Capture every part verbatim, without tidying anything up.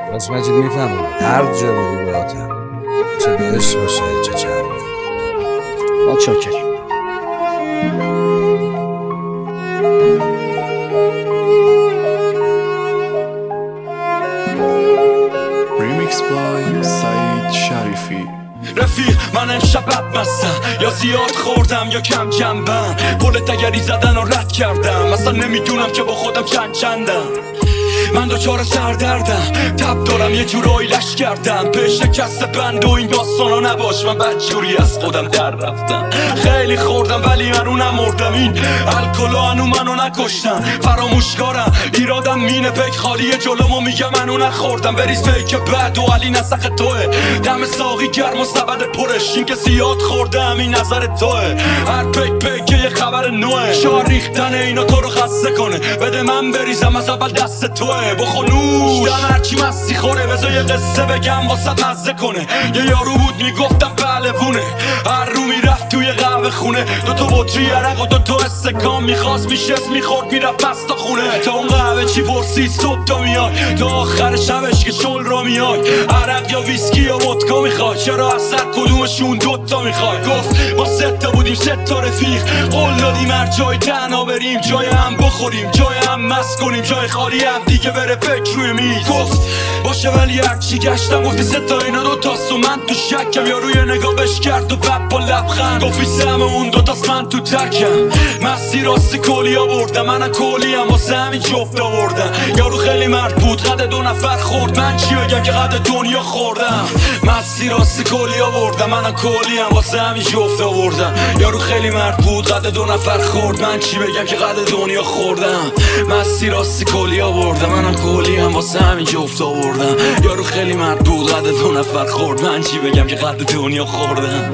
بس مجید میفهمم هر جا بری باهاتم، چه دلش باشه چه چند. با چاکریم. ریمیکس بای سعید شریفی. رفیق من امشب بدمستم، یا زیاد خوردم یا کم جنبم، پل دگری زدن و رد کردم، اصلا نمیدونم که با خودم چند چندم. من دوچار سردردم، تب دارم یه جورایی لش کردم، به شکست بند و این داستانا نباش، من بدجوری از خودم در رفتم. خیلی خوردم ولی منو نمردم، این الکلا هنو منو نکشتم. فراموشکارم ایرادم مینه پک خالیه جلومو میگه منو نخوردم. بریز پیک بد و علی نسخ توه، دم ساقی گرم و سبد پرش، این که زیاد خوردم این نظر توه. هر پیک پیک یه خبر نوه، شار ریختن اینا تو رو خسته کنه، بده من بریزم از اول دست توه. بخونوش دم هرچی مستی خوره، بذار یه قصه بگم واسه مزه کنه. یه یارو بود میگفتم پهلوونه، هر رو میرفت توی قهوه خونه، دو تا بطری عرق و دو تا استکان میخواست میشست میخورد میرفت پس تا خونه. تا اون قهوه چی پرسی صبح تا میای، تا آخر شبش که شل را میای، عرق یا ویسکی یا ودکا میخوای، چرا از سر کدومشون دوتا میخوای. گفت ما سه تا بودیم سه تا رفیق، قول دادیم هر جای تنها بریم، جای هم بخوریم جای هم مست کنیم، جای خالی هم دیگه بره فکر روی میز. گفت باشه ولی هرچی گشتم گفتی سه تا اینا دو تاست و من تو شکم، یا روی نگاه بش کرد و بعد با لبخند گفت بیسم اون دو تاست من تو ترکم. مستی راستی کلی آوردم، منم کلی هم واسه همین جفت آوردم. یارو خیلی مرد بود قد دو نفر خورد، من چی بگم که قد دنیا خوردم. مستی راستی کلی آوردم، منم کلی هم واسه همین جفت آوردم. یارو خیلی مرد بود قد دو نفر خورد، من چی بگم که قد دنیا خوردم. مستی راستی کلی آوردم، منم کلی هم واسه همین جفت آوردم. یارو خیلی مرد بود قد دو نفر خورد، من چی بگم که قد دنیا خوردم.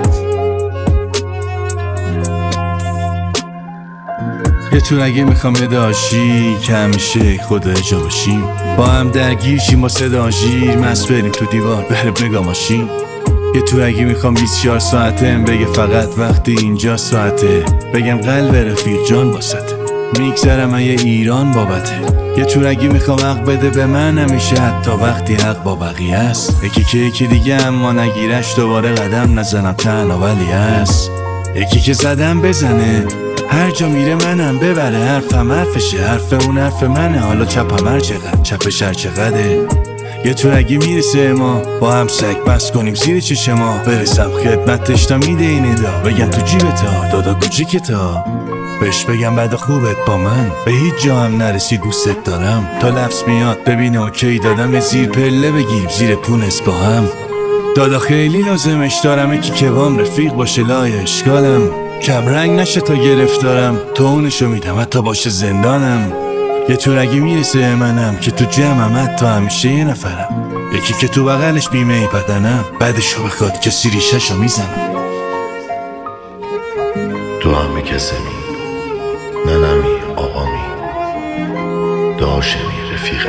یه تورگی میخوام یه داشی که همیشه خدا جا باشیم، با هم درگیر شیم با صدا ژیر، مست بریم تو دیوار بره بگا ماشین. یه تورگی میخوام بیست و چهار ساعته بگه فقط وقتی اینجا ساعته، بگم قلب رفیق جان واسطه، میگذرم من یه ایران بابته. یه تورگی میخوام حق بده به من همیشه، حتی وقتی حق با بقیه است. یکی که یکی دیگه اما نگیرش دوباره قدم نزنم تنها ولی هست. یکی که زدم بزنه هر جا میره منم ببره، حرفم حرفشه حرف اون حرف منه، حالا چپم هر چقدر چپش هر چقدره. یه تورگی میرسه ما با هم سگ بس کنیم زیر چش ما، برسم خدمتش تا میده این ادا، بگم تو جیبتا دادا کوچیکتا، بهش بگم بعد خوبت با من به هیچ جا هم نرسید دوستت دارم، تا لفظ میاد ببینه اوکی دادم زیر پله بگیریم زیر پونس با هم. دادا خیلی لازمش دارم یکی که بام رفیق باشه لای اشکالم، کم رنگ نشه تا گرفتارم، تو اونشو میدم حتی باشه زندانم. یه تورگی میرسه منم که تو جمعم حتی همیشه یه نفرم، یکی که تو بغلش بیمه ای بدنم، بعدشو بخواد کسی ریشهشو میزنم. تو هم کسمی ننمی آقامی داشمی رفیقه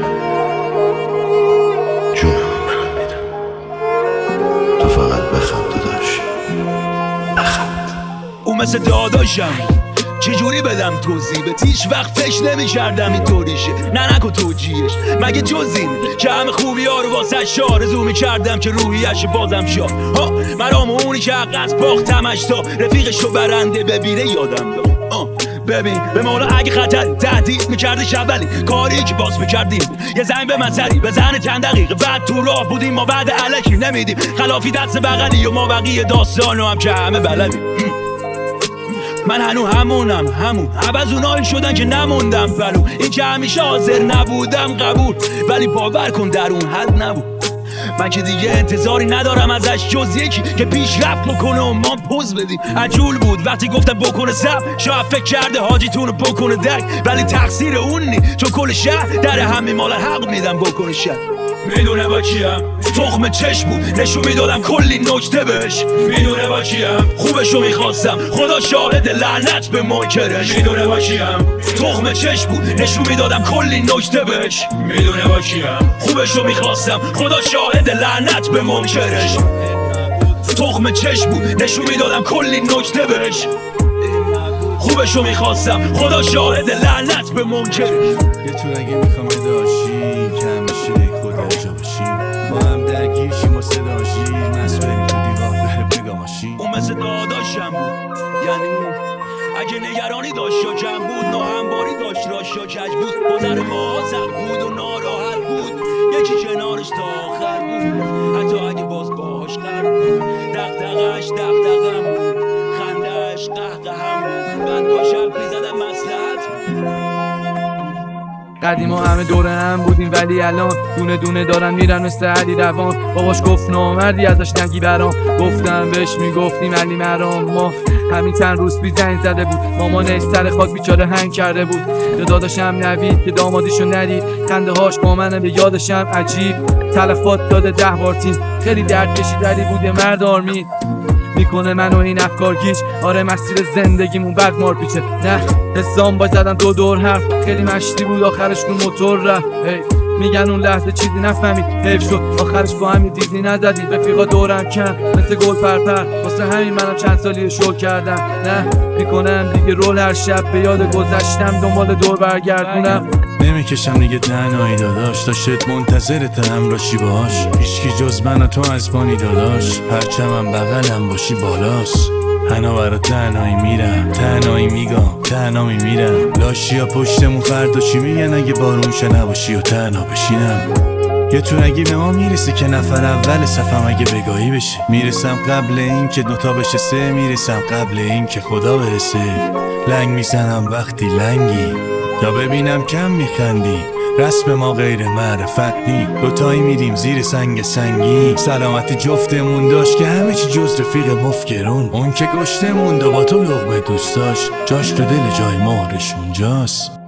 جونم برات میدم، تو فقط بخند داداش بخند. اون مثل داداشم چجوری بدم توضیح بهت، هیچ وقت فکر نمی کردم این طوریشه، نه نکن توجیهش مگه جز این که همه خوبی ها رو واسه آرزو می کردم که روحیش بازم شد. ها مرام اونی که حق از باختمش تا رفیقش رو برنده ببینه یادم داد. ببین به مولا اگه خطری تهدید میکرده شبلی، کاری که باز میکردیم یه زنگ به من سری بزنه چند دقیقه بعد تو راه بودیم، ما بعد علکی نمیدیم خلافی دست بغلی و ما بقیه داستانو هم که همه بلدیم. من هنو همونم همون عوض اونایی شدن که نموندم پلو، این که همیشه حاضر نبودم قبول، ولی باور کن در اون حد نبود. من که دیگه انتظاری ندارم ازش جز یکی که پیشرفت بکنه و ما پوز بدیم. عجول بود وقتی گفتم بکنه سب، شاید فکر کرده حاجیتون رو بکنه دک، ولی تقصیر اون نی چون کل شهر در همین مال حق میدم بکنه شهر. میدونه با کیم تخم چشم بود نشون میدادم کلی نکته بهش، میدونه با کیم خوبشو میخواستم خدا شاهد لعنت به منکرش. میدونه با کیم تخم چشم بود نشون میدادم کلی نکته بهش، میدونه با کیم خوبشو میخواستم خدا شاهد لعنت به منکرش. تخم چشم بود نشون میدادم کلی نکته بهش، خوبشو میخواستم خدا شاهد لعنت به منکرش. یه تورگی میخوام یه داشی که همیشه همیشه خدا جا باشیم. با هم درگیر شیم و صدا شیر مست بریم تو دیوار بره بگا ماشین. اون مثل داداشم بود، یعنی اگه نگرانی داشت یا کم بود، ناهمواری داشت راش یا کج بود، گذر ما زد بود و ناراحت بود، یکی کنارش تا آخر بود، حتی اگه باز باش خر بود، دقدقش دقدقم بود، خندش قهقهم بود، بعد با شب میزدم مصلحت بود. قدیما همه دور هم بودیم ولی الان دونه دونه دارن میرن مثل علی روان. باباش گفت نامردی ازش نگی برام، گفتم بهش میگفتیم علی مرام. ما همین چند روز بی زنگ زده بود، مامانش سر خاک بیچاره هنگ کرده بود. داداشم نوید که دامادیشو ندید، خنده هاش با منه به یادشم عجیب. تلفات داده ده بار تیم، خیلی درد کشید ولی بود یه مرد آرمید. میکنه منو این افکار گیج، آره مسیر زندگیمون بد مار پیچه. نه حسام با زدن دو دور حرف، خیلی مشتی بود آخرش تو موتور رفت. میگن اون لحظه چیزی نفهمید، حیف شد آخرش با همین دیزنی نزدید. رفیقا دورم کم مثل گل پرپر، واسه همین منم چند سالی شو کردم. نه میکنم دیگه رول هر شب، به یاد گذشتم دنبال دور برگردونم. نمیکشم دیگه تنهایی داداش، تا شد منتظرت همراشی باش. هیچکی جز من و تو از بانی داداش، هرچم بغلم باشی بالاست. هنا برا تنهایی میرم، تنهایی میگم، تنها میمیرم. لاشی ها پشتمون فردا چی میگن اگه بارونشه نباشی و تنها بشینم. یه تو اگه به ما میرسه که نفر اول صفم اگه بگاهی بشه. میرسم قبل این که دوتا بشه سه، میرسم قبل این که خدا برسه. لنگ میزنم وقتی لنگی، یا ببینم کم میخندی. رسم ما غیر معرفت نی، دوتایی میریم زیر سنگ سنگی. سلامت جفتمون داشت که همه چی جز رفیق مفکرون. اون که گشته موند و با تو لقمه دوست داشت، جاش تو دل جای مهرش اونجاست.